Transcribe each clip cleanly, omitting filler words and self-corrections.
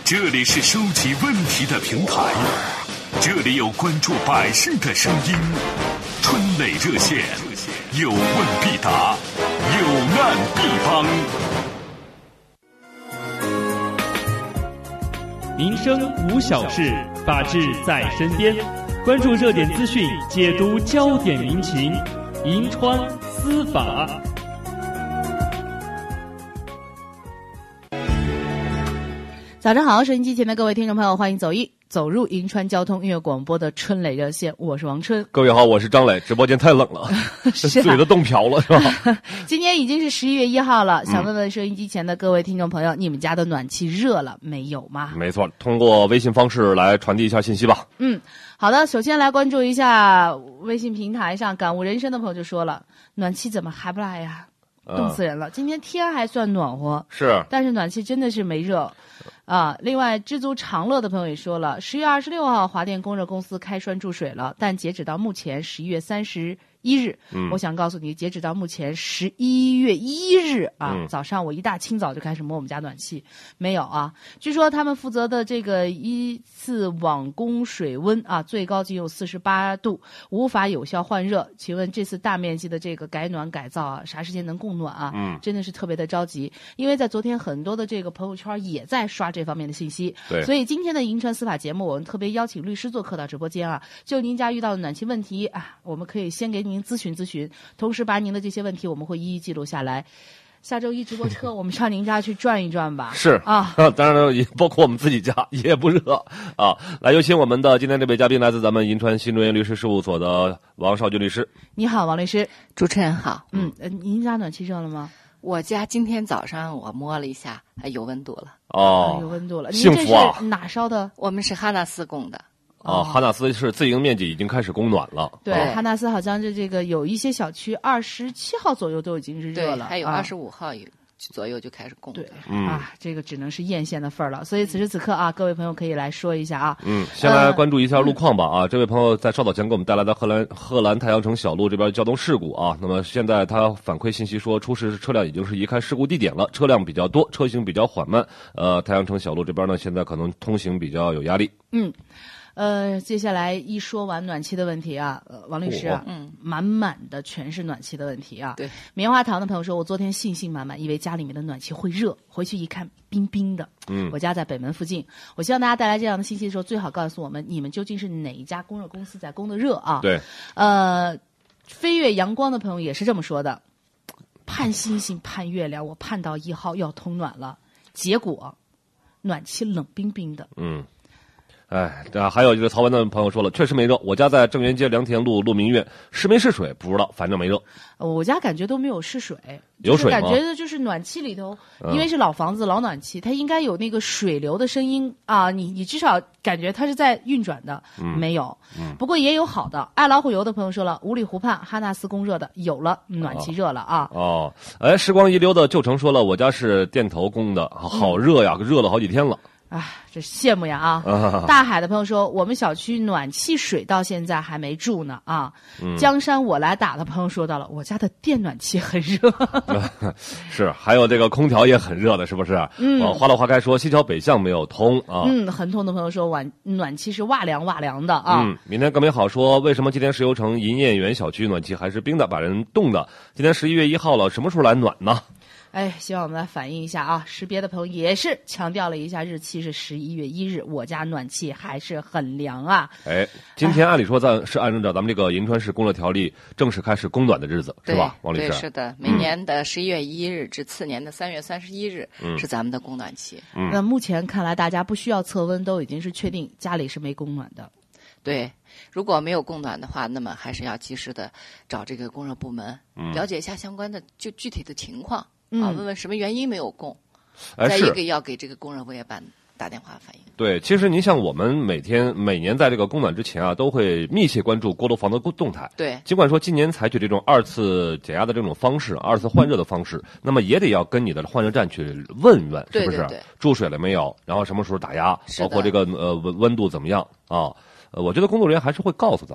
这里是收集问题的平台，这里有关注百姓的声音。春磊热线，有问必答，有难必帮。 民生无小事，法治在身边。关注热点资讯，解读焦点民情，银川司法。 早上好，收音机前的各位听众朋友，欢迎走入银川交通音乐广播的春磊热线，我是王春。 各位好，我是张磊。直播间太冷了， 是嘴都冻瓢了，是吧？ 今天已经是11月1号了，想问问收音机前的各位听众朋友，你们家的暖气热了没有吗？ 没错，通过微信方式来传递一下信息吧。 好的，首先来关注一下微信平台上感悟人生的朋友就说了，暖气怎么还不来呀？冻死人了。今天天还算暖和， 是，但是暖气真的是没热啊。另外知足常乐的朋友也说了，10月26号华电供热公司开栓注水了，但截止到目前11月31日，我想告诉你，截止到目前11月1日啊，早上我一大清早就开始摸我们家暖气，没有啊。据说他们负责的这个依次网供水温啊，最高仅有48度，无法有效换热。请问这次大面积的这个改暖改造啊，啥时间能供暖啊？真的是特别的着急，因为在昨天很多的这个朋友圈也在刷这方面的信息。 对， 所以今天的银川司法节目，我们特别邀请律师做客到直播间啊，就您家遇到的暖气问题啊，我们可以先给您咨询，同时把您的这些问题我们会一一记录下来。下周一直播车，我们上您家去转一转吧。 是啊，当然了，也包括我们自己家也不热啊。来，有请我们的今天这位嘉宾，来自咱们银川新中原律师事务所的王少军律师。 你好，王律师。 主持人好。 您家暖气热了吗？ 我家今天早上我摸了一下，有温度了。 有温度了。 幸福啊！ 您这是哪烧的？ 我们是哈纳斯供的。 哈纳斯是自营面积已经开始供暖了。 对，哈纳斯好像这个有一些小区27号左右都已经是热了， 还有25号左右就开始供。 对，这个只能是艳羡的份儿了。所以此时此刻啊，各位朋友可以来说一下啊。 先来关注一下路况吧啊。这位朋友在稍早前给我们带来的贺兰太阳城小路这边交通事故啊。那么现在他反馈信息说，出事车辆已经是移开事故地点了，车辆比较多，车行比较缓慢。太阳城小路这边呢，现在可能通行比较有压力。 接下来一说完暖气的问题啊，王律师啊，满满的全是暖气的问题啊。 对， 棉花糖的朋友说，我昨天信心满满，以为家里面的暖气会热，回去一看冰冰的。我家在北门附近，我希望大家带来这样的信息的时候，最好告诉我们你们究竟是哪一家供热公司在供的热啊？ 对， 飞越阳光的朋友也是这么说的，盼星星盼月亮，我盼到1号要通暖了，结果暖气冷冰冰的。 还有就是曹文的朋友说了，确实没热，我家在正源街良田路鹿鸣苑，是没是水不知道，反正没热。 我家感觉都没有是水， 有水吗？ 感觉就是暖气里头，因为是老房子老暖气，它应该有那个水流的声音啊，你至少感觉它是在运转的。没有。不过也有好的，爱老虎油的朋友说了，五里湖畔哈纳斯供热的有了，暖气热了啊。 时光遗留的旧城说了，我家是电头供的，好热呀，热了好几天了。 这羡慕呀啊！大海的朋友说，我们小区暖气水到现在还没注呢啊。江山我来打的朋友说到了，我家的电暖气很热。 是，还有这个空调也很热的，是不是？花落花开说，西桥北向没有通啊。 很痛的朋友说，暖气是哇凉哇凉的啊。 明天更美好说，为什么今天石油城银燕园小区暖气还是冰的，把人冻的？今天11月1号了，什么时候来暖呢？ 希望我们来反映一下啊，识别的朋友也是强调了一下，日期是11月1日，我家暖气还是很凉啊。 今天按理说是按照咱们这个银川市供热条例正式开始供暖的日子，是吧，王律师？ 对，是的，每年的11月1日至次年的3月31日是咱们的供暖期。 那目前看来，大家不需要测温，都已经是确定家里是没供暖的。 对，如果没有供暖的话，那么还是要及时的找这个供热部门，了解一下相关的就具体的情况。问问什么原因没有供，再一个要给这个供热物业办打电话反映。 对，其实您像我们每年在这个供暖之前啊，都会密切关注锅炉房的动态。 对， 尽管说今年采取这种2次减压的这种方式，2次换热的方式，那么也得要跟你的换热站去问问，是不是？ 对， 注水了没有？然后什么时候打压？包括这个温度怎么样啊？我觉得工作人员还是会告诉他吧。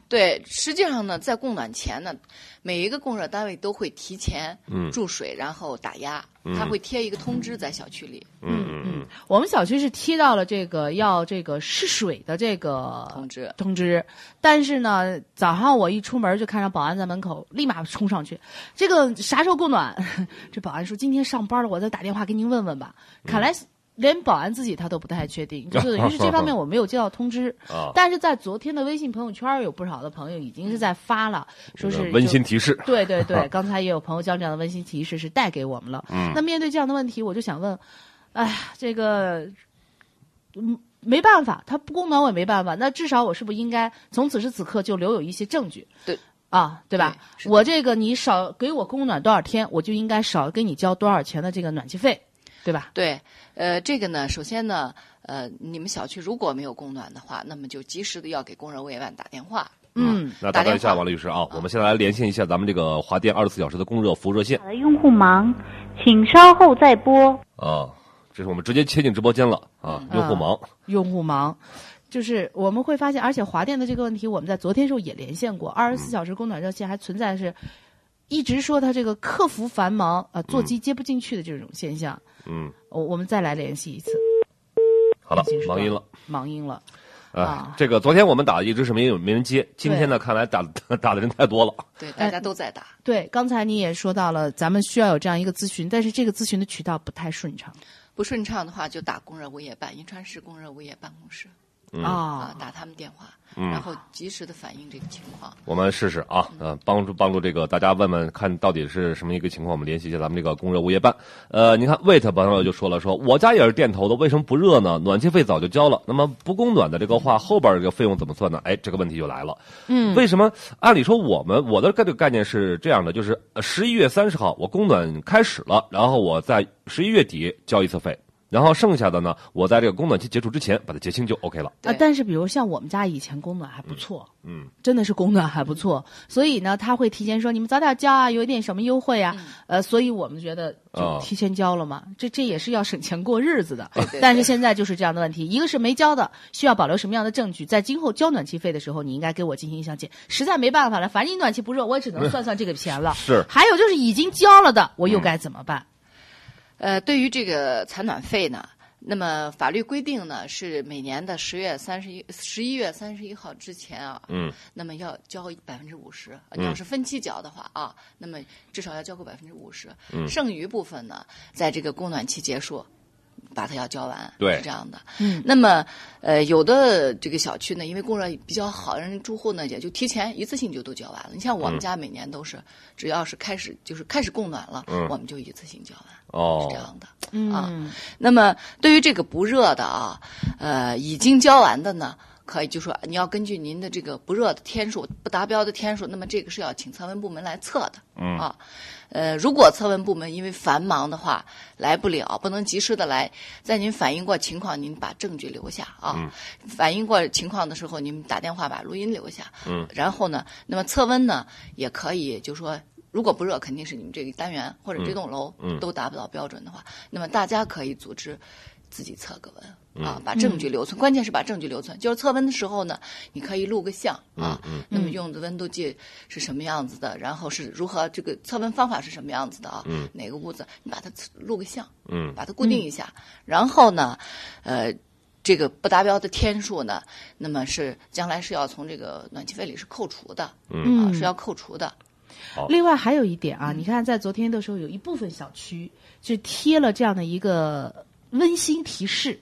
对，实际上呢，在供暖前呢，每一个供热单位都会提前注水，然后打压，它会贴一个通知在小区里。 我们小区是贴到了这个要这个试水的这个通知，但是呢，早上我一出门就看到保安在门口，立马冲上去，这个啥时候供暖？这保安说今天上班了，我再打电话给您问问吧。看来连保安自己他都不太确定，就等于是这方面我没有接到通知。但是在昨天的微信朋友圈，有不少的朋友已经是在发了，说是温馨提示。 对对对，刚才也有朋友将这样的温馨提示是带给我们了。那面对这样的问题，我就想问，哎呀，这个没办法，他不供暖我也没办法，那至少我是不是应该从此时此刻就留有一些证据？ 对。 对吧？我这个你少给我供暖多少天，我就应该少给你交多少钱的这个暖气费。对吧？ 对，这个呢，首先呢，你们小区如果没有供暖的话，那么就及时的要给供热物业办打电话。 那打断一下王律师啊，我们现在来连线一下咱们这个华电24小时的供热服务热线。 用户忙，请稍后再拨。 这是我们直接切进直播间了啊，用户忙。 就是我们会发现，而且华电的这个问题，我们在昨天时候也连线过，24小时供暖热线还存在是。一直说他这个客服繁忙座机接不进去的这种现象。我们再来联系一次。 好了，忙音了。这个昨天我们打的一直是没人接，今天呢看来打的人太多了。 对，大家都在打。 对，刚才你也说到了，咱们需要有这样一个咨询，但是这个咨询的渠道不太顺畅。 不顺畅的话，就打供热物业办，银川市供热物业办公室。打他们电话，然后及时的反映这个情况。 我们试试啊，帮助这个大家问问看到底是什么一个情况。我们联系一下咱们这个供热物业办。你看 wait 朋友就说了，说我家也是电头的，为什么不热呢？暖气费早就交了，那么不供暖的这个话，后边这个费用怎么算呢？这个问题就来了。为什么？按理说我的这个概念是这样的，就是11月30号我供暖开始了，然后我在11月底交一次费。然后剩下的呢，我在这个供暖期结束之前把它结清就 OK 了。 但是比如像我们家以前供暖还不错，真的是供暖还不错，所以呢他会提前说你们早点交啊，有一点什么优惠啊，所以我们觉得就提前交了嘛，这也是要省钱过日子的。但是现在就是这样的问题，一个是没交的，需要保留什么样的证据，在今后交暖气费的时候，你应该给我进行相见。实在没办法了，反正你暖气不热，我也只能算这个钱了。 是。 还有就是已经交了的，我又该怎么办？ 对于这个采暖费呢，那么法律规定呢是每年的11月31号之前啊，那么要交50%。你要是分期交的话啊，那么至少要交够50%。剩余部分呢，在这个供暖期结束，把它要交完， 对， 是这样的。那么有的这个小区呢，因为供热比较好，人住户呢也就提前一次性就都交完了。你像我们家每年都是，只要是开始供暖了，我们就一次性交完，是这样的。那么对于这个不热的啊，已经交完的呢，可以就说你要根据您的这个不热的天数、不达标的天数，那么这个是要请测温部门来测的。如果测温部门因为繁忙的话来不了，不能及时的来，在您反映过情况，您把证据留下啊。反映过情况的时候，您打电话把录音留下。然后呢，那么测温呢也可以，就说如果不热，肯定是你们这个单元或者这栋楼都达不到标准的话，那么大家可以组织自己测个温啊，把证据留存。关键是把证据留存，就是测温的时候呢，你可以录个像啊，那么用的温度计是什么样子的，然后是如何这个测温方法是什么样子的啊，哪个屋子你把它录个像，把它固定一下，然后呢，这个不达标的天数呢，那么是将来是要从这个暖气费里是扣除的，是要扣除的。 另外还有一点啊，你看在昨天的时候，有一部分小区就贴了这样的一个温馨提示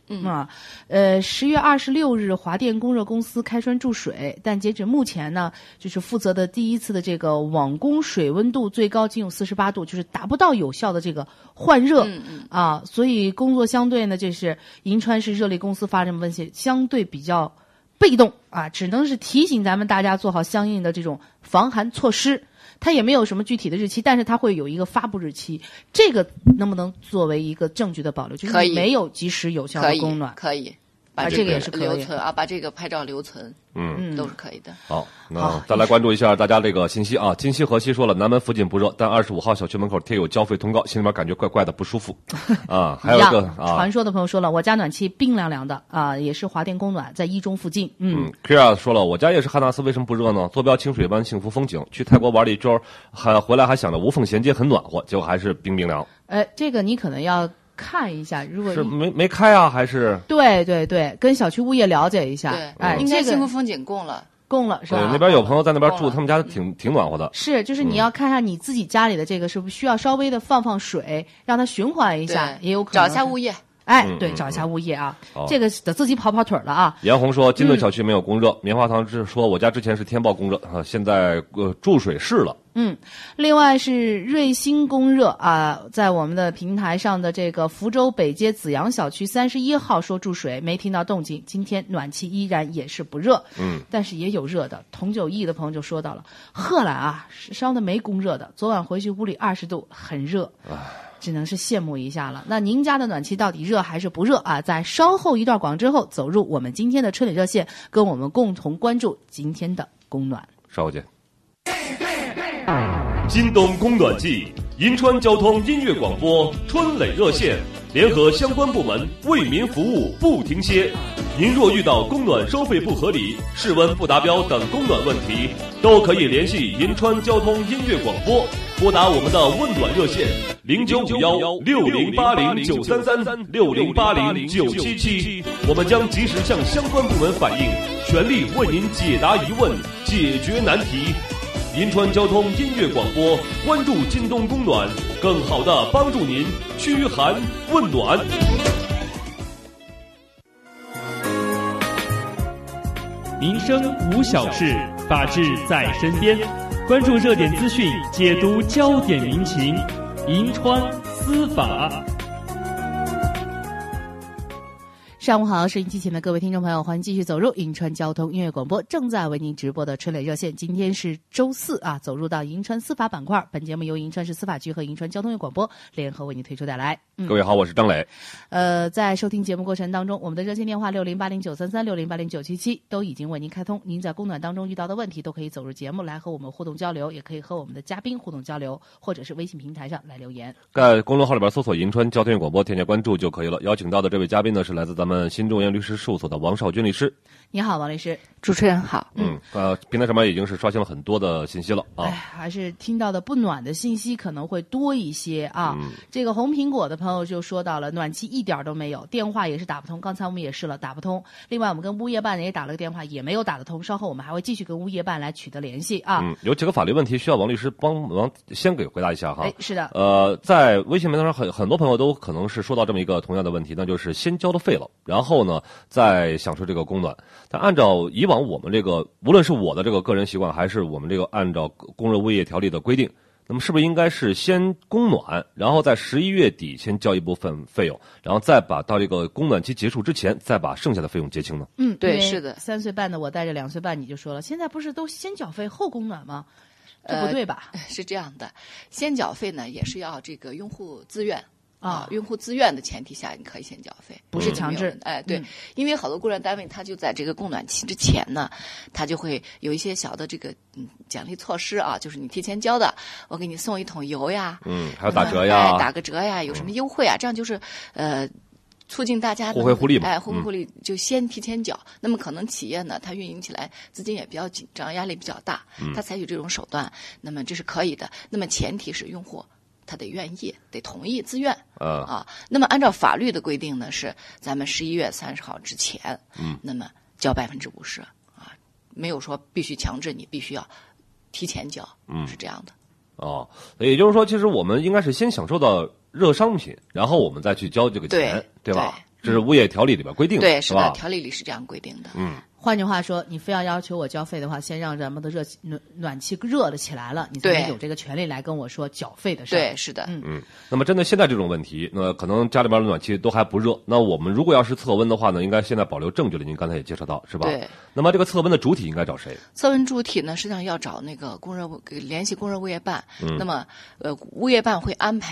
10月26日华电供热公司开栓注水，但截止目前呢，就是负责的第一次的这个网供水温度最高仅有48度，就是达不到有效的这个换热所以工作相对呢，这是银川市热力公司发这么问题，相对比较被动只能是提醒咱们大家做好相应的这种防寒措施。它也没有什么具体的日期，但是它会有一个发布日期，这个能不能作为一个证据的保留？就是没有及时有效的供暖， 可以。 把这个也是可以留存啊，把这个拍照留存，都是可以的。 好，那再来关注一下大家这个信息啊。金西河西说了，南门附近不热，但25号小区门口贴有交费通告，心里面感觉怪怪的不舒服啊。还有一个传说的朋友说了，我家暖气冰凉凉的啊，也是华电供暖，在一中附近。 Kira 说了，我家也是汉纳斯，为什么不热呢？坐标清水湾幸福风景，去泰国玩了一周，还回来还想着无缝衔接很暖和，结果还是冰冰凉。 这个你可能要看一下，如果是没开啊，还是对，跟小区物业了解一下。 对，应该幸福风景供了是吧？ 对，那边有朋友在那边住，他们家挺暖和的。 是，就是你要看看你自己家里的这个是不是需要稍微的放水，让它循环一下，也有可能找一下物业。 对，找一下物业啊，这个得自己跑腿了啊。 严红说，金盾小区没有供热，棉花糖是说我家之前是天报供热啊，现在注水试了。 另外是瑞星供热啊，在我们的平台上的这个福州北街紫阳小区31号说注水，没听到动静，今天暖气依然也是不热。但是也有热的。童九义的朋友就说到了，荷兰啊烧的没供热的，昨晚回去屋里20度，很热。只能是羡慕一下了。那您家的暖气到底热还是不热啊？在稍后一段广之后，走入我们今天的春里热线，跟我们共同关注今天的供暖。 稍后见。 今冬供暖季，银川交通音乐广播春蕾热线联合相关部门为民服务不停歇。您若遇到供暖收费不合理、室温不达标等供暖问题，都可以联系银川交通音乐广播，拨打我们的问暖热线095160809336080977，我们将及时向相关部门反映，全力为您解答疑问，解决难题。银川交通音乐广播，关注今冬供暖，更好的帮助您驱寒问暖。 民生无小事，法治在身边。关注热点资讯，解读焦点民情，银川司法。 上午好，收音机前的各位听众朋友，欢迎继续走入银川交通音乐广播正在为您直播的春蕾热线。今天是周四啊，走入到银川司法板块。本节目由银川市司法局和银川交通音乐广播联合为您推出带来。 各位好，我是张磊。 在收听节目过程当中，我们的热线电话60809336080977都已经为您开通。您在供暖当中遇到的问题，都可以走入节目来和我们互动交流，也可以和我们的嘉宾互动交流，或者是微信平台上来留言。 在公众号里边搜索银川交通音乐广播，添加关注就可以了。邀请到的这位嘉宾呢，是来自咱们新中原律师事务所的王少军律师。 你好，王律师。 主持人好。 平台上面已经是刷新了很多的信息了啊。 还是听到的不暖的信息可能会多一些啊。这个红苹果的朋友就说到了，暖气一点都没有，电话也是打不通，刚才我们也试了打不通。另外我们跟物业办也打了个电话，也没有打得通，稍后我们还会继续跟物业办来取得联系啊。 有几个法律问题需要王律师帮忙先给回答一下哈。 是的。 在微信平台上很多朋友都可能是说到这么一个同样的问题，那就是先交了费了，然后呢再享受这个供暖。但按照以往我们这个，无论是我的这个个人习惯，还是我们这个按照供热物业条例的规定，那么是不是应该是先供暖，然后在11月底先交一部分费用，然后再把到这个供暖期结束之前再把剩下的费用结清呢？ 对，是的。 3岁半的我带着2岁半，你就说了，现在不是都先缴费后供暖吗？这不对吧？ 是这样的，先缴费呢也是要这个用户自愿。用户自愿的前提下，你可以先缴费， 不是强制。 对，因为好多供热单位，他就在这个供暖期之前呢，他就会有一些小的这个奖励措施啊，就是你提前交的，我给你送一桶油呀， 还有打折呀， 打个折呀，有什么优惠啊？这样就是促进大家互惠互利嘛， 互惠互利就先提前缴。那么可能企业呢，它运营起来资金也比较紧张，压力比较大，它采取这种手段，那么这是可以的。那么前提是用户他得愿意，得同意，自愿那么按照法律的规定呢，是咱们11月30号之前，那么交50%啊，没有说必须强制你必须要提前交，是这样的。 也就是说，其实我们应该是先享受到热商品，然后我们再去交这个钱，对吧？这是物业条例里边规定的， 对，是的，条例里是这样规定的。 换句话说，你非要求我交费的话，先让咱们的暖气热了起来了，你才能有这个权利来跟我说缴费的事。 对，是的。 那么针对现在这种问题，那可能家里边的暖气都还不热，那我们如果要是测温的话呢，应该现在保留证据了。您刚才也介绍到，是吧？ 对。 那么这个测温的主体应该找谁？ 测温主体呢，实际上要找那个联系供热物业办。那么物业办会安排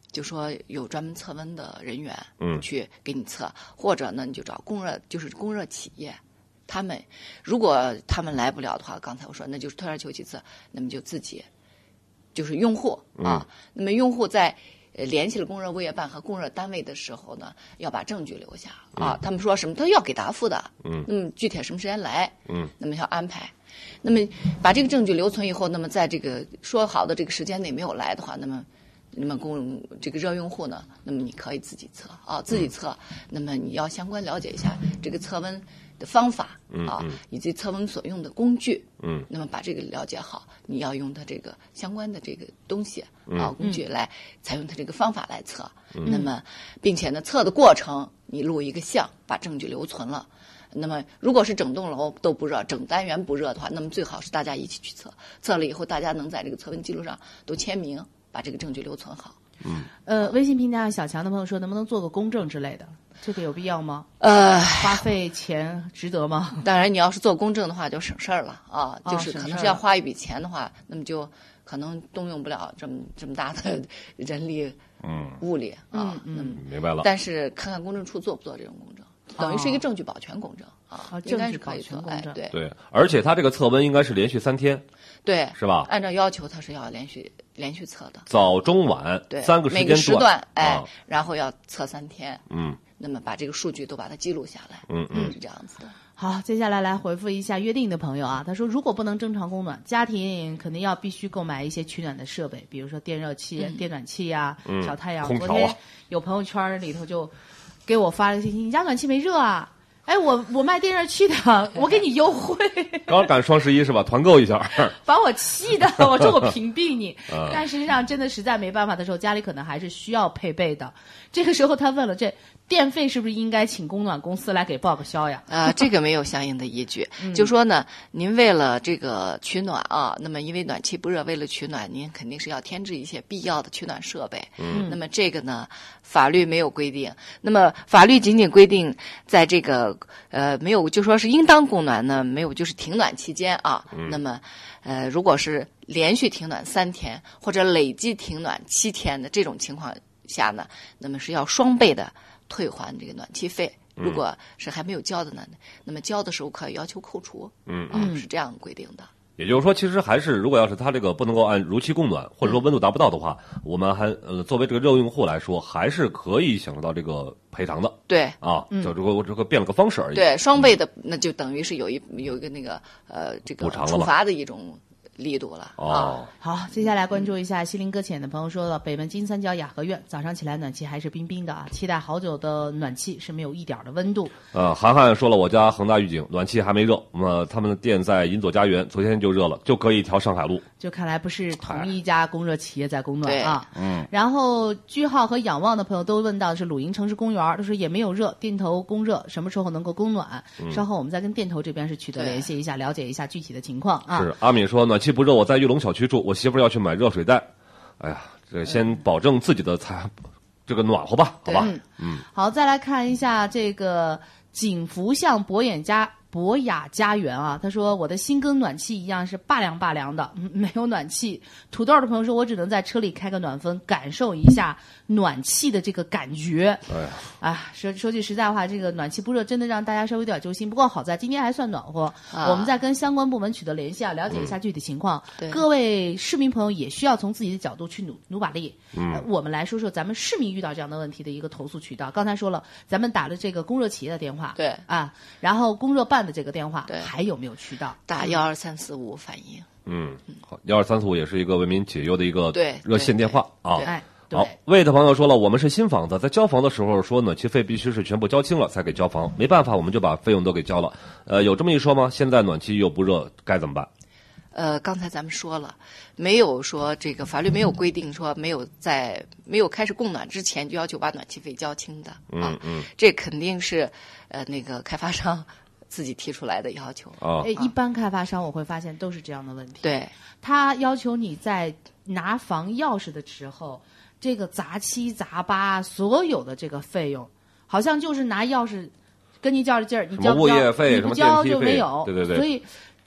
就说有专门测温的人员，去给你测，或者呢你就找供热企业，如果他们来不了的话，刚才我说那就是退而求其次，那么就自己就是用户啊，那么用户在联系了供热物业办和供热单位的时候呢，要把证据留下啊。他们说什么都要给答复的，那么具体什么时间来，那么要安排。那么把这个证据留存以后，那么在这个说好的这个时间内没有来的话，那么这个热用户呢，那么你可以自己测啊，自己测。那么你要相关了解一下这个测温的方法啊，以及测温所用的工具。那么把这个了解好，你要用它这个相关的这个东西啊工具来采用它这个方法来测。那么并且呢，测的过程你录一个像，把证据留存了。那么如果是整栋楼都不热，整单元不热的话，那么最好是大家一起去测，测了以后大家能在这个测温记录上都签名，把这个证据留存好。 微信评价小强的朋友说，能不能做个公证之类的？这个有必要吗？花费钱值得吗？ 当然，你要是做公证的话，就省事儿了啊。就是可能是要花一笔钱的话，那么就可能动用不了这么大的人力、物力啊。 明白了。 但是看看公证处做不做这种公证，等于是一个证据保全公证啊，应该是可以做。 对，而且它这个测温应该是连续3天。 对， 是吧？ 按照要求，它是要连续测的， 早中晚3个时间段， 每个时段，然后要测3天。那么把这个数据都把它记录下来。是这样子的。 好，接下来回复一下约定的朋友啊，他说如果不能正常供暖，家庭肯定必须购买一些取暖的设备，比如说电热器、电暖器呀、小太阳。昨天有朋友圈里头就给我发了个信息，你家暖气没热啊？哎，我卖电热器的，我给你优惠。 刚赶双11是吧？团购一下， 把我气的，我说我屏蔽你。但实际上真的实在没办法的时候，家里可能还是需要配备的。这个时候他问了，这电费是不是应该请供暖公司来给报个销呀？ 这个没有相应的依据。就说呢，您为了这个取暖啊，那么因为暖气不热，为了取暖，您肯定是要添置一些必要的取暖设备。那么这个呢，法律没有规定。那么法律仅仅规定在这个没有就说是应当供暖呢，没有就是停暖期间啊。那么如果是连续停暖3天或者累计停暖7天的这种情况下呢，那么是要双倍的退还这个暖气费。如果是还没有交的呢，那么交的时候可以要求扣除。是这样规定的。 也就是说，其实还是如果要是他这个不能够按如期供暖，或者说温度达不到的话，我们还作为这个热用户来说，还是可以享受到这个赔偿的。 对啊，就这个变了个方式而已。 对，双倍的那就等于是有一个那个这个处罚的一种力度了。 好，接下来关注一下西林搁浅的朋友说了，北门金三角雅和苑早上起来暖气还是冰冰的啊，期待好久的暖气是没有一点的温度。 韩寒说了，我家恒大预警暖气还没热，那么他们的店在银佐家园昨天就热了，就可以调上海路。 就看来不是同一家供热企业在供暖啊。然后句号和仰望的朋友都问到的是鲁营城市公园，他说也没有热，电头供热什么时候能够供暖？稍后我们再跟电头这边是取得联系一下，了解一下具体的情况啊。 是阿敏说暖气不热，我在玉龙小区住，我媳妇要去买热水袋。哎呀，这先保证自己的这个暖和吧，好吧。 好，再来看一下这个景福巷博雅家园啊，他说我的新跟暖气一样是拔凉的，没有暖气。土豆的朋友说，我只能在车里开个暖风，感受一下暖气的这个感觉。说句实在话，这个暖气不热真的让大家稍微有点揪心。不过好在今天还算暖和，我们再跟相关部门取得联系啊，了解一下具体情况。各位市民朋友也需要从自己的角度去努把力。我们来说说咱们市民遇到这样的问题的一个投诉渠道。刚才说了，咱们打了这个供热企业的电话， 对啊， 然后供热办的这个电话，还有没有渠道？ 打12345反映。 好，12345也是一个为民解忧的一个热线电话啊。 好， 魏的朋友说了，我们是新房子，在交房的时候说暖气费必须是全部交清了才给交房，没办法，我们就把费用都给交了。有这么一说吗？现在暖气又不热，该怎么办？ 刚才咱们说了，没有说这个法律没有规定说没有开始供暖之前就要求把暖气费交清的啊。这肯定是那个开发商自己提出来的要求。 一般开发商我会发现都是这样的问题。 对， 他要求你在拿房钥匙的时候，这个杂七杂八所有的这个费用，好像就是拿钥匙跟你较着劲儿，你交不交？ 物业费、 你不交就没有。 对。 所以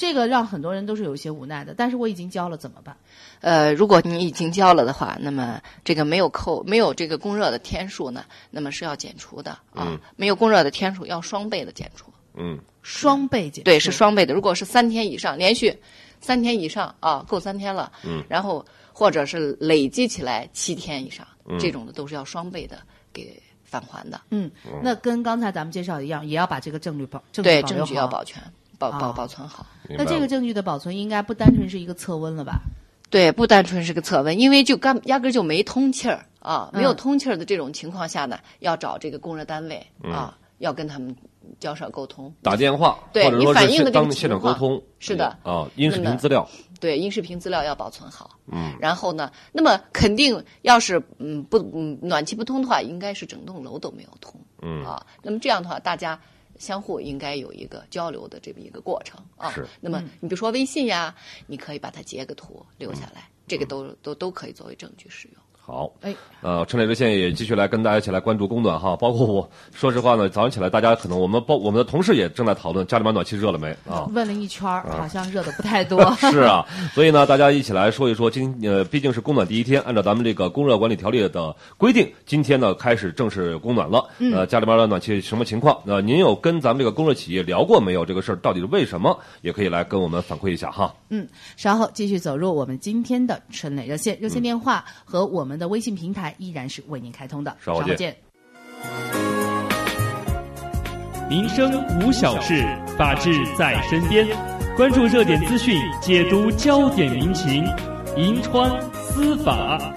这个让很多人都是有些无奈的。但是我已经交了怎么办？ 如果你已经交了的话，那么这个没有这个供热的天数呢，那么是要减除的啊。没有供热的天数要双倍的减除。 双倍减除。 对，是双倍的。如果是3天以上，连续3天以上啊，够3天了。然后或者是累积起来7天以上，这种的都是要双倍的给返还的。 那跟刚才咱们介绍一样，也要把这个证据证据要保全，保存好。 那这个证据的保存应该不单纯是一个测温了吧？ 对，不单纯是个测温，因为压根就没通气儿啊，没有通气儿的这种情况下呢，要找这个供热单位啊，要跟他们交涉沟通， 打电话， 对， 或者说是当现场沟通， 是的啊，音视频资料， 对，音视频资料要保存好。然后呢，那么肯定要是暖气不通的话，应该是整栋楼都没有通。那么这样的话，大家相互应该有一个交流的这么一个过程啊。 是。 那么你比如说微信呀，你可以把它截个图留下来，这个都可以作为证据使用。 好，春雷热线也继续来跟大家一起来关注供暖哈，包括我说实话呢，早上起来大家可能我们的同事也正在讨论家里面暖气热了没啊？ 问了一圈，好像热的不太多。 是啊，所以呢，大家一起来说一说，毕竟是供暖第一天，按照咱们这个供热管理条例的规定，今天呢开始正式供暖了。家里面的暖气什么情况？您有跟咱们这个供热企业聊过没有？这个事儿到底是为什么？也可以来跟我们反馈一下哈。 稍后继续走入我们今天的春雷热线，热线电话和我们的微信平台依然是为您开通的。 稍后见。 民生无小事，法治在身边。关注热点资讯，解读焦点民情，银川司法。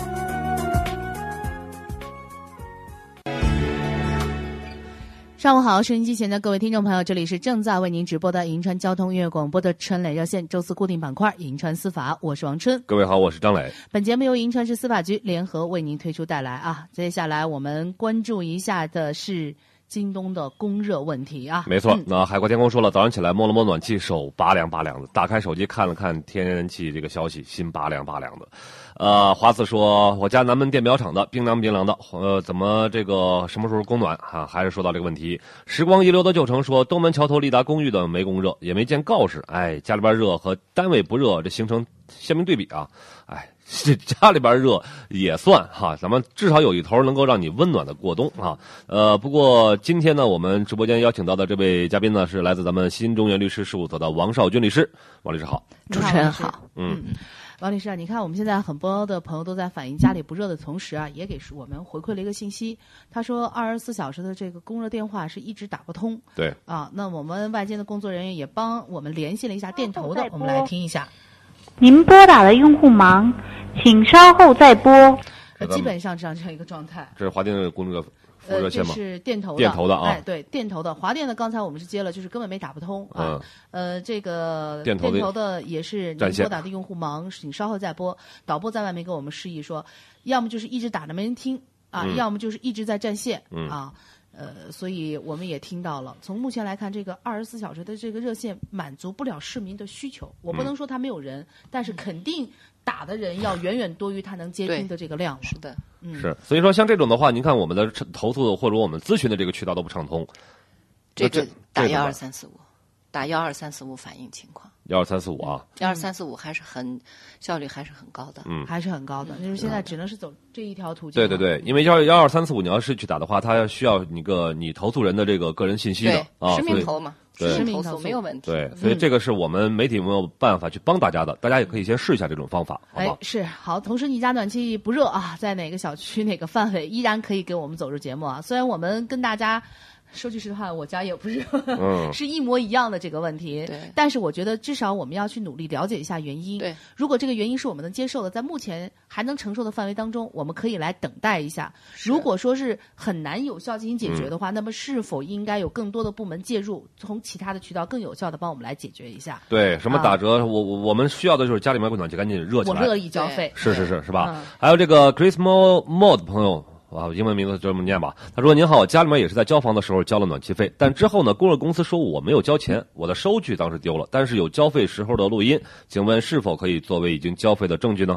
上午好，收音机前的各位听众朋友，这里是正在为您直播的银川交通音乐广播的春雷热线周四固定板块银川司法，我是王春。 各位好，我是张磊。 本节目由银川市司法局联合为您推出带来啊。接下来我们关注一下的是京东的供热问题啊。 没错，那海阔天空说了，早上起来摸了摸暖气，手拔凉拔凉的，打开手机看了看天然气这个消息，心拔凉拔凉的。华四说，我家南门电表厂的冰凉冰凉的，怎么这个什么时候供暖啊？还是说到这个问题。时光一流的旧城说，东门桥头利达公寓的没供热，也没见告示，家里边热和单位不热，这形成鲜明对比啊。这家里边热也算哈，咱们至少有一头能够让你温暖的过冬啊。不过今天呢，我们直播间邀请到的这位嘉宾呢，是来自咱们新中原律师事务所的王少军律师。王律师好。 主持人好。 王律师啊，你看我们现在很多的朋友都在反映家里不热的同时啊，也给我们回馈了一个信息。他说24小时的这个供热电话是一直打不通。 对啊，那我们外间的工作人员也帮我们联系了一下电头的，我们来听一下。 您拨打的用户忙，请稍后再拨。 基本上这样一个状态。 这是华电的供热服务热线吗？ 这是电头的啊。 对，电头的。华电的刚才我们是接了，就是根本没打不通啊。这个电头的也是您拨打的用户忙，请稍后再拨。导播在外面给我们示意说，要么就是一直打着没人听啊，要么就是一直在占线啊。所以我们也听到了。从目前来看，这个24小时的这个热线满足不了市民的需求。我不能说它没有人，但是肯定打的人要远远多于它能接听的这个量。 是的， 是。所以说像这种的话，您看我们的投诉或者我们咨询的这个渠道都不畅通， 这个打12345，打12345反映情况。 12345啊 ，12345还是效率还是很高的， 还是很高的。就是现在只能是走这一条途径。 对，因为12345你要是去打的话，它需要你投诉人的这个个人信息的啊， 实名投嘛，实名投诉没有问题。 对，所以这个是我们媒体没有办法去帮大家的，大家也可以先试一下这种方法，好吧？ 是好。同时，你家暖气不热啊，在哪个小区哪个范围，依然可以给我们走入节目啊。虽然我们跟大家。说句实话，我家也不是，是一模一样的这个问题。 对， 但是我觉得至少我们要去努力了解一下原因。 对， 如果这个原因是我们能接受的，在目前还能承受的范围当中，我们可以来等待一下。如果说是很难有效进行解决的话，那么是否应该有更多的部门介入，从其他的渠道更有效的帮我们来解决一下？ 对，什么打折，我们需要的就是家里面供暖气赶紧热起来。 我乐意交费。 是吧？还有这个 Chris Mo 的朋友。英文名字就这么念吧。他说：“您好，家里面也是在交房的时候交了暖气费，但之后呢，供热公司说我没有交钱，我的收据当时丢了，但是有交费时候的录音，请问是否可以作为已经交费的证据呢？”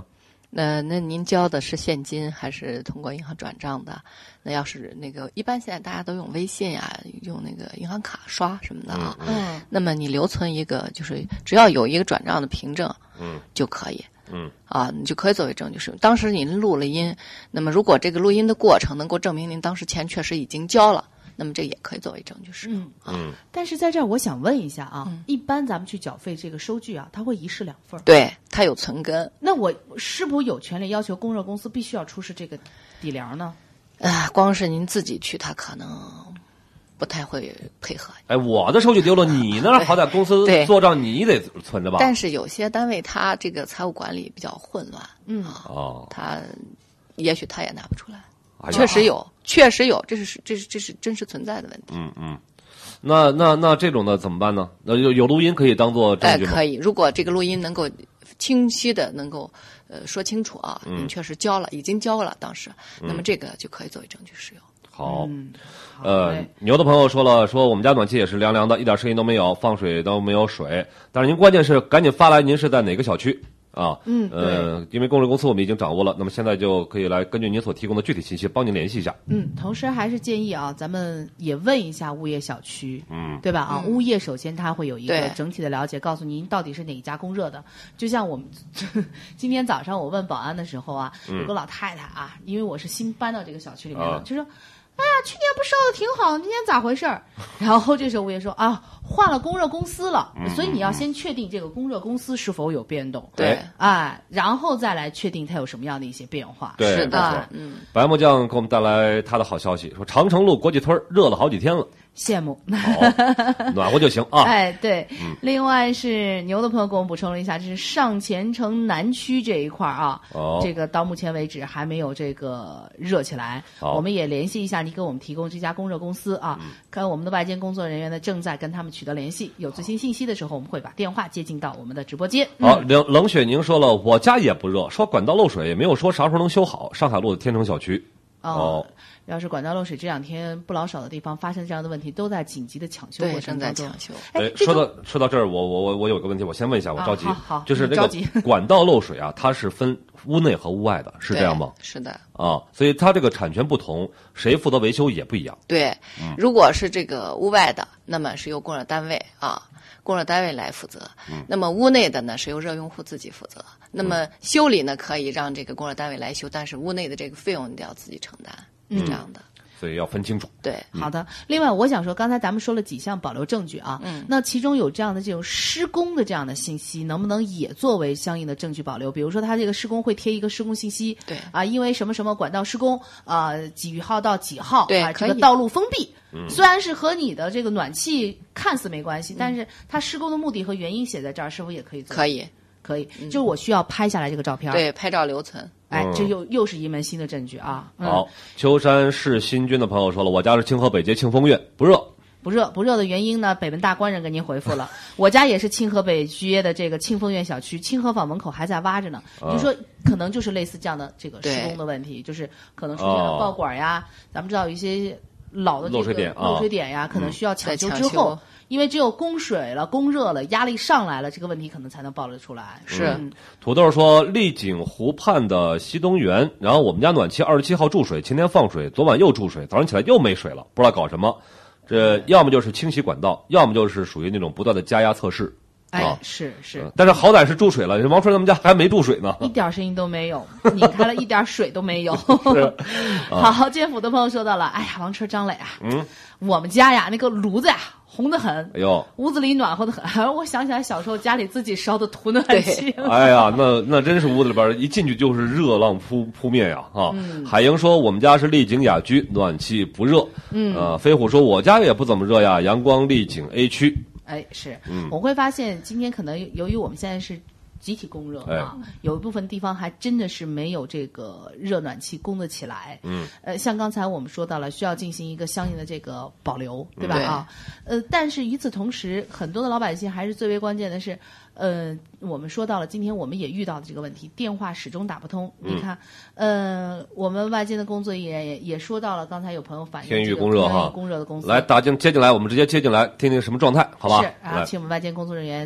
那您交的是现金还是通过银行转账的？那要是那个一般现在大家都用微信呀，用那个银行卡刷什么的啊。那么你留存一个，就是只要有一个转账的凭证，就可以。你就可以作为证据使用。当时您录了音，那么如果这个录音的过程能够证明您当时钱确实已经交了，那么这也可以作为证据使用。 但是在这儿我想问一下啊，一般咱们去缴费这个收据啊，它会一式两份。 对，它有存根。 那我是否有权利要求供热公司必须要出示这个底粮呢？ 光是您自己去，他可能不太会配合。 我的收据丢了，你呢？好歹公司做账你得存着吧。 但是有些单位他这个财务管理比较混乱，他也许他也拿不出来。确实有，这是真实存在的问题。 那这种的怎么办呢？有录音可以当做证据吗？ 可以，如果这个录音能够清晰的能够说清楚啊，您确实交了，已经交了当时，那么这个就可以作为证据使用。 好，牛的朋友说我们家暖气也是凉凉的，一点声音都没有，放水都没有水。但是您关键是赶紧发来您是在哪个小区啊？因为供热公司我们已经掌握了，那么现在就可以来根据您所提供的具体信息帮您联系一下。 同时还是建议啊，咱们也问一下物业小区，对吧？物业首先他会有一个整体的了解，告诉您到底是哪一家供热的。就像我们今天早上我问保安的时候啊，有个老太太啊，因为我是新搬到这个小区里面的，就说。哎呀，去年不烧的挺好，今年咋回事儿？然后这时候物业说换了供热公司了，所以你要先确定这个供热公司是否有变动， 对， 然后再来确定它有什么样的一些变化。 对， 是的， 白木匠给我们带来他的好消息，说长城路国际村热了好几天了。 羡慕， 暖和就行啊！ 对。另外是牛的朋友给我们补充了一下，这是上前城南区这一块啊，这个到目前为止还没有这个热起来。我们也联系一下你给我们提供这家供热公司啊，看我们的外间工作人员呢正在跟他们取得联系，有最新信息的时候，我们会把电话接进到我们的直播间。 好，冷雪宁说了，我家也不热，说管道漏水，也没有说啥时候能修好。上海路的天成小区。 要是管道漏水，这两天不老少的地方发生这样的问题，都在紧急的抢修过程当中。 正在抢修。 说到这儿，我有个问题，我先问一下，我着急。 好， 就是这个管道漏水啊，它是分屋内和屋外的，是这样吗？ 是的。 所以它这个产权不同，谁负责维修也不一样。 对，如果是这个屋外的，那么是由供热单位供热单位来负责。那么屋内的呢，是由热用户自己负责。那么修理呢，可以让这个供热单位来修，但是屋内的这个费用你得要自己承担。是这样的， 所以要分清楚。 对， 好的。另外，我想说，刚才咱们说了几项保留证据啊，那其中有这样的这种施工的这样的信息，能不能也作为相应的证据保留？比如说，他这个施工会贴一个施工信息， 对因为什么什么管道施工几号到几号， 对， 这个道路封闭。虽然是和你的这个暖气看似没关系，但是它施工的目的和原因写在这儿，是否也可以做？可以，就是我需要拍下来这个照片， 对，拍照留存。 这又是一门新的证据啊！ 好，秋山市新军的朋友说了，我家是清河北街庆丰苑，不热的原因呢，北门大官人给您回复了。我家也是清河北街的这个庆丰苑小区，清河坊门口还在挖着呢。也就是说，可能就是类似这样的这个施工的问题，就是可能出现了爆管呀，咱们知道有一些老的这个漏水点呀，可能需要抢修之后。因为只有供水了、供热了、压力上来了，这个问题可能才能暴露出来。 是， 土豆说丽景湖畔的西东园，然后我们家暖气27号注水，前天放水，昨晚又注水，早上起来又没水了，不知道搞什么。这要么就是清洗管道，要么就是属于那种不断的加压测试。 是， 但是好歹是注水了，王春他们家还没注水呢， 一点声音都没有，拧开了一点水都没有。好，建府的朋友说到了，哎呀，王春张磊啊，我们家呀那个炉子呀红得很， 哎呦， 屋子里暖和得很。我想起来小时候家里自己烧的土暖气。 哎呀，那真是屋子里边一进去就是热浪扑面呀海英说我们家是丽景雅居，暖气不热。飞虎说我家也不怎么热呀，阳光丽景 A 区。 是，我会发现今天可能由于我们现在是集体供热有一部分地方还真的是没有这个热暖气供得起来。像刚才我们说到了，需要进行一个相应的这个保留，对吧？但是与此同时，很多的老百姓还是最为关键的是，我们说到了，今天我们也遇到的这个问题，电话始终打不通。你看，我们外间的工作人员也说到了，刚才有朋友反映天宇供热供热的公司来接进来，我们直接接进来，听听什么状态，好吧？ 是，然后请我们外间工作人员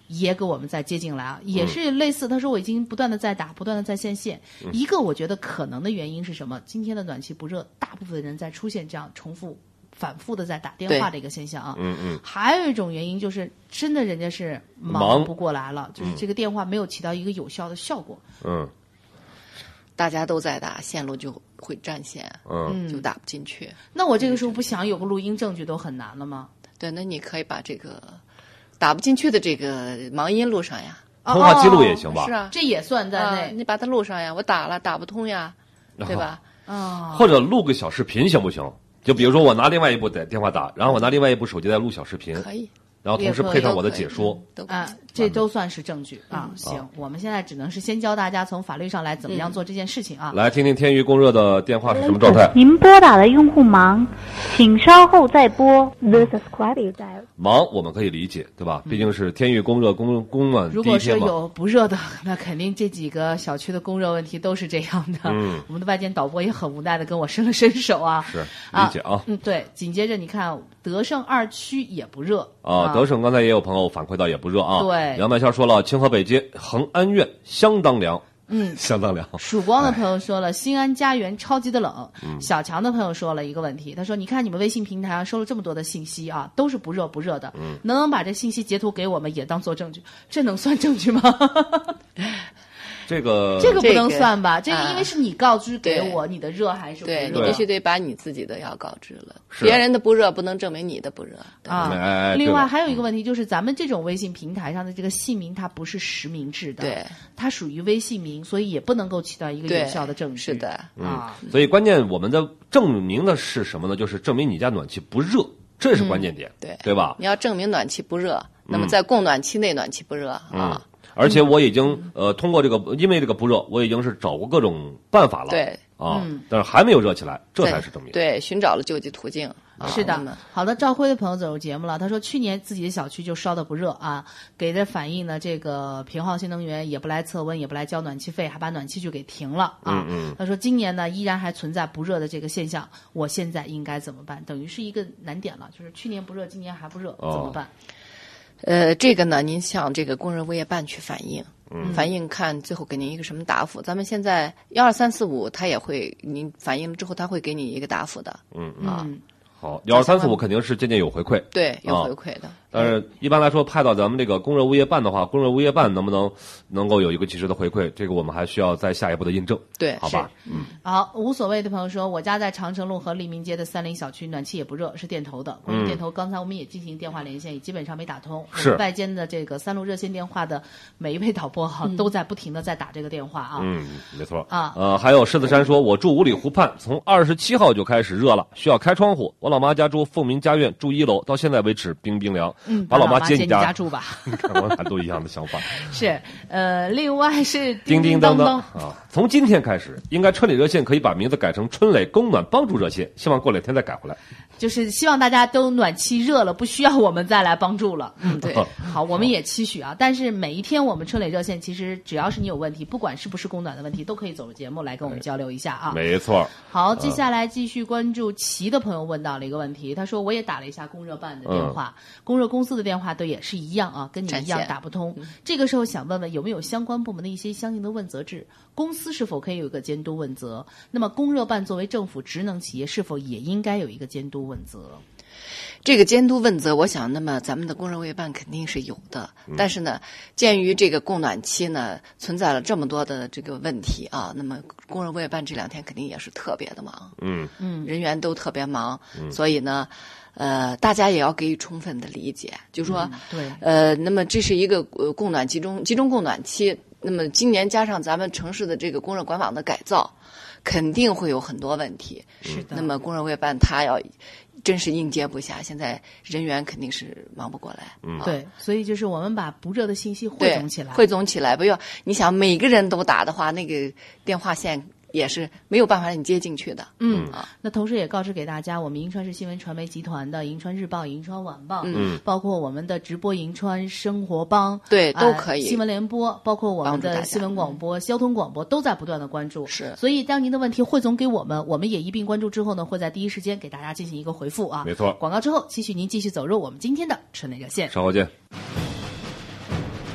也给我们再接进来啊，也是类似。他说我已经不断的在打，不断的在线。一个我觉得可能的原因是什么？今天的暖气不热，大部分的人在出现这样重复、反复的在打电话的一个现象啊。还有一种原因就是真的人家是忙不过来了，就是这个电话没有起到一个有效的效果。 大家都在打，线路就会占线，就打不进去。 那我这个时候不想有个录音证据都很难了吗？ 对，那你可以把这个打不进去的这个忙音录上呀， 通话记录也行吧？ 是啊， 这也算在内。 你把它录上呀，我打了打不通呀，对吧？ 或者录个小视频行不行？就比如说我拿另外一部电话打，然后我拿另外一部手机在录小视频， 可以。 然后同时配上我的解说这都算是证据啊。行，我们现在只能是先教大家从法律上来怎么样做这件事情啊。 来听听天娱供热的电话是什么状态。 您拨打的用户忙，请稍后再拨。The subscriber dial。 忙我们可以理解，对吧？毕竟是天娱供热供暖第一天嘛。 如果说有不热的，那肯定这几个小区的供热问题都是这样的。我们的外间导播也很无奈的跟我伸了伸手啊。 是理解啊。 对，紧接着你看德胜2区也不热啊。德胜刚才也有朋友反馈到也不热啊。 对， 杨麦笑说了，清河北街恒安苑相当凉。相当凉。 曙光的朋友说了，新安家园超级的冷。小强的朋友说了一个问题，他说：“你看你们微信平台上收了这么多的信息啊，都是不热的，能不能把这信息截图给我们，也当做证据？这能算证据吗？” 这个不能算吧？这个因为是你告知给我，你的热还是不热？ 对，你必须得把你自己的要告知了，别人的不热不能证明你的不热啊。另外还有一个问题就是，咱们这种微信平台上的这个姓名，它不是实名制的， 对， 它属于微信名，所以也不能够起到一个有效的证据。 是的啊， 所以关键我们的证明的是什么呢？就是证明你家暖气不热，这是关键点，对吧？ 你要证明暖气不热，那么在供暖期内暖气不热啊。 而且我已经通过这个，因为这个不热，我已经是找过各种办法了。 对但是还没有热起来，这才是证明。 对，寻找了救济途径。 是的，好的。赵辉的朋友走入节目了，他说去年自己的小区就烧得不热啊，给的反映呢，这个平浩新能源也不来测温，也不来交暖气费，还把暖气就给停了啊。他说今年呢依然还存在不热的这个现象，我现在应该怎么办？等于是一个难点了，就是去年不热，今年还不热，怎么办？ 这个呢，您向这个供热物业办去反映，反映看最后给您一个什么答复。咱们现在12345，他也会，您反映了之后，他会给你一个答复的。 好，12345肯定是渐渐有回馈， 对，有回馈的。 但是一般来说，派到咱们这个供热物业办的话，供热物业办能够有一个及时的回馈，这个我们还需要再下一步的印证。 对， 好吧。 好，无所谓的朋友说，我家在长城路和利民街的30小区，暖气也不热，是电头的。关于电头，刚才我们也进行电话连线，也基本上没打通。 是。 我们外间的这个3路热线电话的每一位导播都在不停的在打这个电话啊。 没错啊。还有狮子山说，我住五里湖畔，从27号就开始热了，需要开窗户。我老妈家住凤鸣家苑，住1楼，到现在为止冰冰凉。把老妈接你家住吧。 你看我俩都一样的想法。 是，另外是叮叮当当啊！从今天开始，应该春雷热线可以把名字改成春雷供暖帮助热线，希望过2天再改回来。 就是希望大家都暖气热了，不需要我们再来帮助了。 对， 好，我们也期许啊。但是每一天我们春雷热线，其实只要是你有问题，不管是不是供暖的问题，都可以走入节目来跟我们交流一下啊。 没错。 好，接下来继续关注齐的朋友问到了一个问题，他说我也打了一下供热办的电话，供热公司的电话都也是一样啊，跟你一样打不通。这个时候想问问有没有相关部门的一些相应的问责制，公司是否可以有一个监督问责？那么供热办作为政府职能企业，是否也应该有一个监督问责？ 这个监督问责，我想，那么咱们的供热物业办肯定是有的，但是呢，鉴于这个供暖期呢存在了这么多的这个问题啊，那么供热物业办这2天肯定也是特别的忙，人员都特别忙，所以呢，大家也要给予充分的理解，就是说，那么这是一个供暖集中供暖期，那么今年加上咱们城市的这个供热管网的改造，肯定会有很多问题。 是的。 那么供热物业办他要真是应接不暇，现在人员肯定是忙不过来。 对，所以就是我们把不热的信息汇总起来， 不要你想每个人都打的话，那个电话线也是没有办法让你接进去的。 那同时也告知给大家，我们银川市新闻传媒集团的银川日报、银川晚报，包括我们的直播银川生活帮， 对，都可以。 新闻联播，包括我们的新闻广播、交通广播，都在不断的关注。 是， 所以当您的问题汇总给我们，我们也一并关注之后呢，会在第一时间给大家进行一个回复啊。 没错。 广告之后，期许您继续走入我们今天的春雷热线。 稍后见。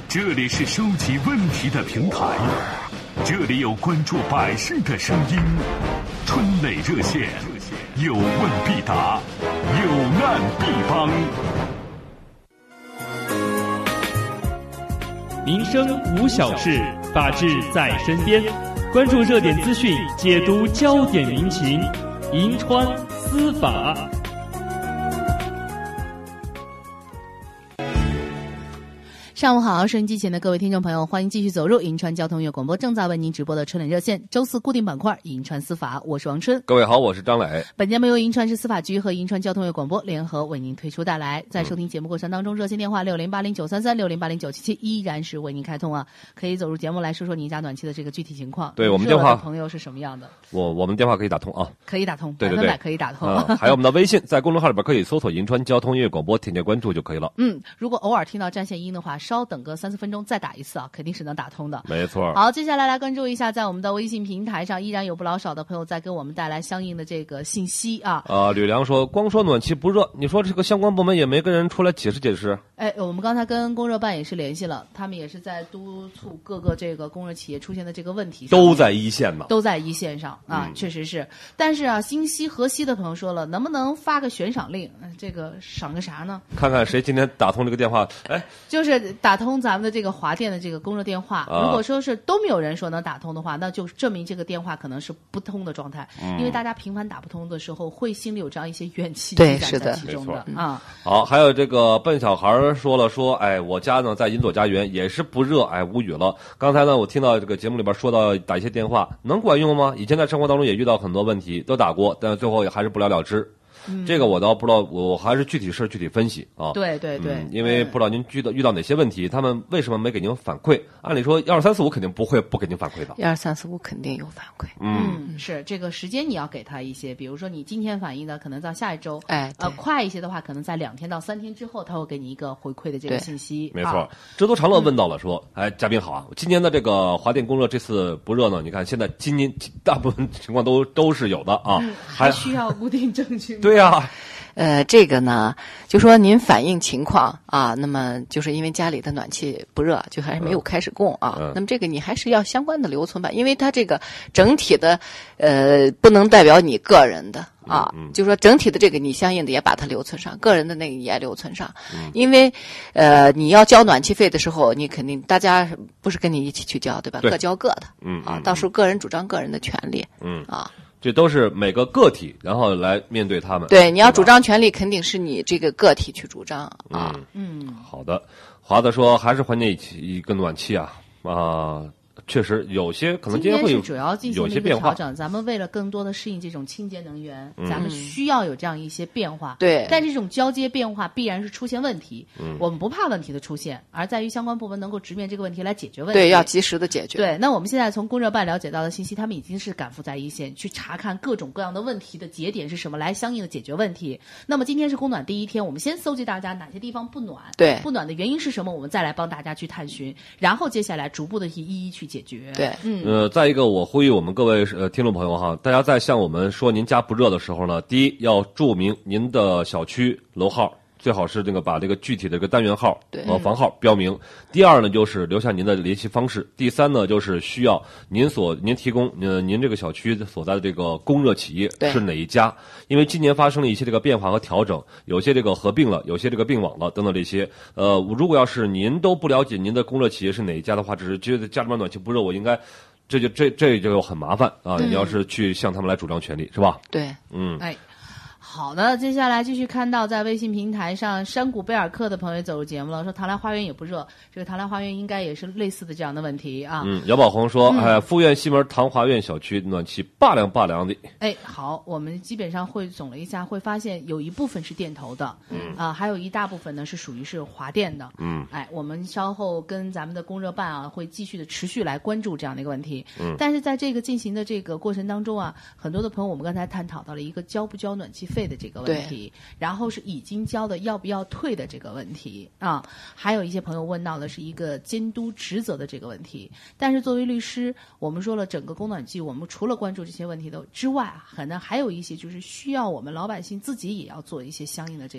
这里是收集问题的平台，这里有关注百姓的声音。春磊热线，有问必答，有难必帮。 民生无小事，法治在身边。关注热点资讯，解读焦点民情，银川司法。 上午好，收音机前的各位听众朋友，欢迎继续走入银川交通音乐广播正在为您直播的春磊热线，周四固定板块银川司法，我是王春。 各位好，我是张磊。 本节目由银川市司法局和银川交通音乐广播联合为您推出带来。在收听节目过程当中，热线电话6080-933 6080-977依然是为您开通啊，可以走入节目来说说您家暖气的这个具体情况。 对，我们电话朋友是什么样的？ 我们电话可以打通啊， 可以打通， 对 100%可以打通。 还有我们的微信，在公众号里边可以搜索银川交通音乐广播，添加关注就可以了。 如果偶尔听到占线音的话，稍等个3-4分钟再打一次啊，肯定是能打通的。 没错。 好，接下来关注一下，在我们的微信平台上，依然有不老少的朋友在给我们带来相应的这个信息啊。 吕良说，光说暖气不热，你说这个相关部门也没个人出来解释解释。 我们刚才跟供热办也是联系了，他们也是在督促各个这个供热企业出现的这个问题， 都在一线呢， 都在一线上啊，确实是。但是啊，新西河西的朋友说了，能不能发个悬赏令？这个赏个啥呢？ 看看谁今天打通这个电话。 就是打通咱们的这个华电的这个供热电话。如果说是都没有人说能打通的话，那就证明这个电话可能是不通的状态。因为大家频繁打不通的时候，会心里有这样一些怨气积攒在其中的啊。 好，还有这个笨小孩说了说，我家呢在银朵家园也是不热，无语了。刚才呢我听到这个节目里边说到打一些电话能管用吗？以前在生活当中也遇到很多问题，都打过，但最后也还是不了了之。这个我倒不知道，我还是具体事具体分析啊。 对， 因为不知道您遇到哪些问题，他们为什么没给您反馈？按理说123455肯定不会不给您反馈的。 12345肯定有反馈。 是这个时间你要给他一些，比如说你今天反映的，可能到下一周，快一些的话，可能在2天到3天之后，他会给你一个回馈的这个信息。 没错。知足常乐问到了说，嘉宾好啊，今年的这个华电供热这次不热呢，你看现在今年大部分情况都是有的啊， 还需要固定证据吗？ 对呀。 这个呢，就说您反映情况啊，那么就是因为家里的暖气不热，就还是没有开始供啊。那么这个你还是要相关的留存吧，因为它这个整体的不能代表你个人的啊，就说整体的这个你相应的也把它留存上，个人的那个也留存上，因为你要交暖气费的时候，你肯定大家不是跟你一起去交，对吧？各交各的，到时候个人主张个人的权利， 这都是每个个体，然后来面对他们。 对，你要主张权利，肯定是你这个个体去主张啊。 好的，华子说还是缓解一个暖气啊。确实有些可能今天会主要进行一个调整，咱们为了更多的适应这种清洁能源，咱们需要有这样一些变化。 对， 但这种交接变化必然是出现问题。我们不怕问题的出现，而在于相关部门能够直面这个问题来解决问题。 对，要及时的解决。 对，那我们现在从供热办了解到的信息，他们已经是赶赴在一线，去查看各种各样的问题的节点是什么，来相应的解决问题。那么今天是供暖第一天，我们先搜集大家哪些地方不暖， 对， 不暖的原因是什么，我们再来帮大家去探寻，然后接下来逐步的一一去解决。 对。 再一个，我呼吁我们各位听众朋友哈，大家在向我们说您家不热的时候呢，第一要注明您的小区楼号，最好是把这个具体的这个单元号和房号标明。第二呢，就是留下您的联系方式。第三呢，就是需要您提供您这个小区所在的这个供热企业是哪一家，因为今年发生了一些这个变化和调整，有些这个合并了，有些这个并网了等等这些。如果要是您都不了解您的供热企业是哪一家的话，只是觉得家里面暖气不热，我应该。这就很麻烦啊！你要是去向他们来主张权利，是吧？ 对， 好的，接下来继续看到在微信平台上，山谷贝尔克的朋友走入节目了，说唐兰花园也不热，这个唐兰花园应该也是类似的这样的问题啊。 姚宝红说，富苑西门唐华苑小区暖气拔凉的。 好，我们基本上汇总了一下，会发现有一部分是电投的，还有一大部分呢是属于是华电的。我们稍后跟咱们的供热办啊，会继续的持续来关注这样的一个问题。但是在这个进行的这个过程当中啊，很多的朋友我们刚才探讨到了一个交不交暖气费的这个问题，然后是已经交的要不要退的这个问题啊，还有一些朋友问到的是一个监督职责的这个问题。但是作为律师，我们说了整个供暖季，我们除了关注这些问题的之外，可能还有一些就是需要我们老百姓自己也要做一些相应的这个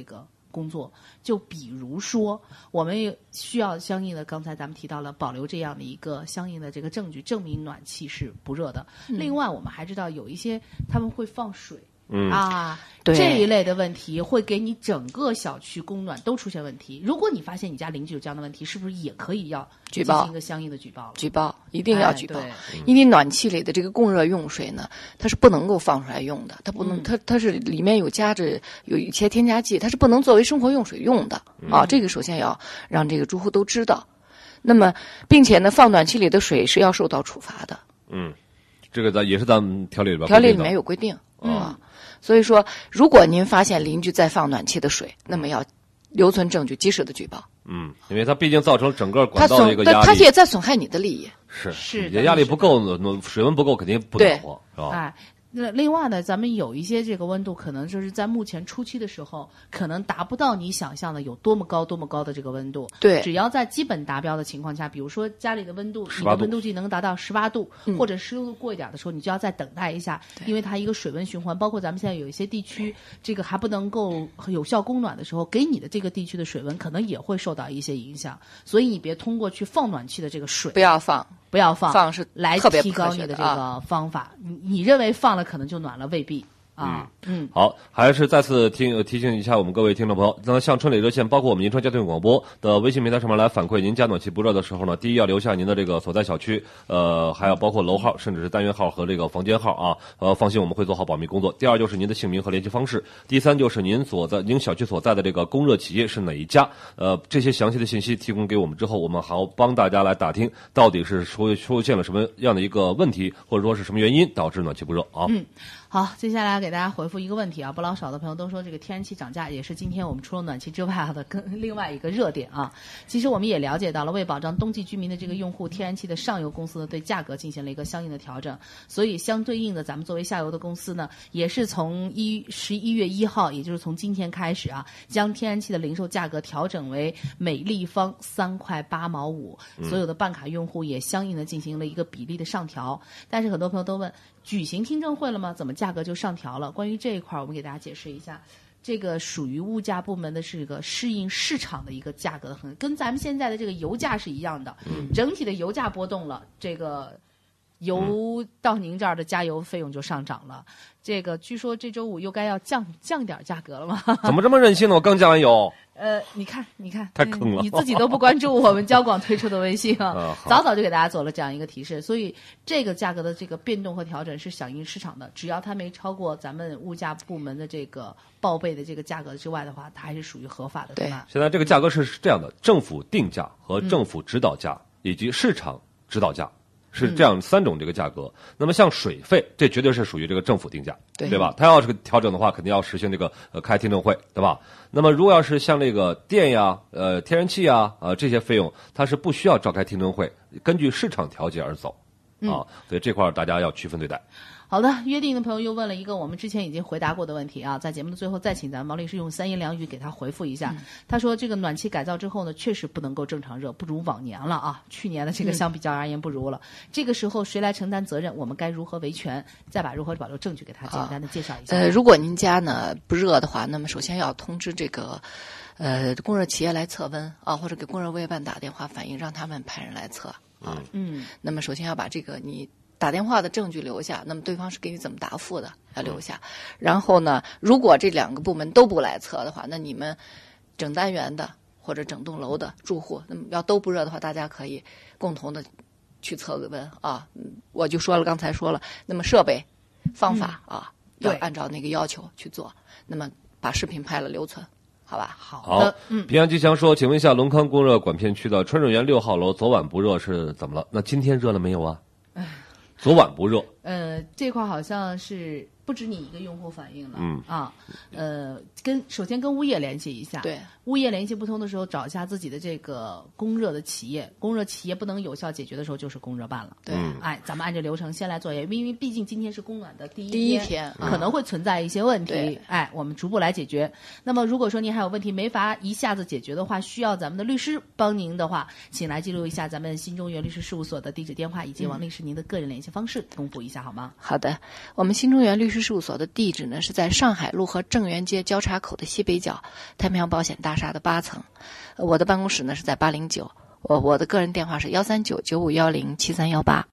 工作。就比如说，我们也需要相应的，刚才咱们提到了保留这样的一个相应的这个证据，证明暖气是不热的。另外，我们还知道有一些他们会放水。这一类的问题会给你整个小区供暖都出现问题。如果你发现你家邻居有这样的问题，是不是也可以要举报， 进行一个相应的举报？ 举报一定要举报，因为暖气里的这个供热用水呢，它是不能够放出来用的，它不能，它是里面有加着有一些添加剂，它是不能作为生活用水用的啊。这个首先要让这个住户都知道。那么，并且呢，放暖气里的水是要受到处罚的。 这个也是咱们条例里边条例里面有规定啊。所以说，如果您发现邻居在放暖气的水，那么要留存证据，及时的举报。 因为它毕竟造成整个管道的一个压力， 它也在损害你的利益。 是你的压力不够，水温不够，肯定不暖和，是吧？ 那另外呢，咱们有一些这个温度，可能就是在目前初期的时候，可能达不到你想象的有多么高的这个温度。 对， 只要在基本达标的情况下，比如说家里的温度，你的温度计能达到18度，或者湿度过一点的时候，你就要再等待一下，因为它一个水温循环，包括咱们现在有一些地区，这个还不能够有效供暖的时候，给你的这个地区的水温可能也会受到一些影响，所以你别通过去放暖气的这个水， 不要放放是来提高你的这个方法。你认为放了可能就暖了，未必。 好，还是再次提醒一下我们各位听众朋友，那向春磊热线，包括我们银川交通广播的微信平台上面来反馈您家暖气不热的时候呢，第一要留下您的这个所在小区，还要包括楼号，甚至是单元号和这个房间号啊。放心，我们会做好保密工作。第二就是您的姓名和联系方式。第三就是您小区所在的这个供热企业是哪一家？这些详细的信息提供给我们之后，我们还要帮大家来打听到底是出现了什么样的一个问题，或者说是什么原因导致暖气不热啊。 好，接下来给大家回复一个问题啊，不老少的朋友都说这个天然气涨价也是今天我们除了暖气之外的另外一个热点啊。其实我们也了解到了，为保障冬季居民的这个用户，天然气的上游公司呢对价格进行了一个相应的调整，所以相对应的咱们作为下游的公司呢，也是从11月1号，也就是从今天开始啊，将天然气的零售价格调整为每立方3块8毛5，所有的办卡用户也相应的进行了一个比例的上调。但是很多朋友都问，举行听证会了吗？怎么价格就上调了？关于这一块，我们给大家解释一下。这个属于物价部门的是一个适应市场的一个价格的跟咱们现在的这个油价是一样的。整体的油价波动了，这个油到您这儿的加油费用就上涨了。这个据说这周5又该要降点价格了吗？ 怎么这么任性呢？我刚降完油。 你看， 太坑了！ 你自己都不关注我们交广推出的微信啊，早就给大家做了这样一个提示，所以这个价格的这个变动和调整是响应市场的，只要它没超过咱们物价部门的这个报备的这个价格之外的话，它还是属于合法的，对吧？ 现在这个价格是这样的：政府定价和政府指导价以及市场指导价。是这样3种这个价格。那么像水费，这绝对是属于这个政府定价，对吧？它要是调整的话，肯定要实行这个开听证会，对吧？那么如果要是像这个电呀、天然气呀这些费用，它是不需要召开听证会，根据市场调节而走所以这块大家要区分对待。 好的，约定的朋友又问了一个我们之前已经回答过的问题啊，在节目的最后再请咱们毛律师用3言2语给他回复一下。他说这个暖气改造之后呢，确实不能够正常热，不如往年了啊，去年的这个相比较而言不如了。这个时候谁来承担责任？我们该如何维权？再把如何保留证据给他简单的介绍一下。 如果您家呢不热的话，那么首先要通知这个供热企业来测温啊，或者给供热物业办打电话反映，让他们派人来测啊。那么首先要把这个你打电话的证据留下，那么对方是给你怎么答复的要留下。然后呢，如果这2个部门都不来测的话，那你们整单元的或者整栋楼的住户，那么要都不热的话，大家可以共同的去测个温啊。我就说了，刚才说了，那么设备方法要按照那个要求去做。那么把视频拍了留存。好吧， 好的。 平安吉祥说，请问一下，龙康供热管片区的春润园6号楼昨晚不热是怎么了？那今天热了没有啊？昨晚不热。 这块好像是不止你一个用户反映了。首先跟物业联系一下。对，物业联系不通的时候，找一下自己的这个供热的企业。供热企业不能有效解决的时候，就是供热办了。对，咱们按照流程先来作业，因为毕竟今天是供暖的第一天，可能会存在一些问题。我们逐步来解决。那么如果说您还有问题没法一下子解决的话，需要咱们的律师帮您的话，请来记录一下咱们新中原律师事务所的地址、电话以及王律师您的个人联系方式，公布一下。 下好吗？ 好的，我们新中原律师事务所的地址呢是在上海路和正源街交叉口的西北角，太平洋保险大厦的8层。我的办公室呢是在809，我的个人电话是13995107318。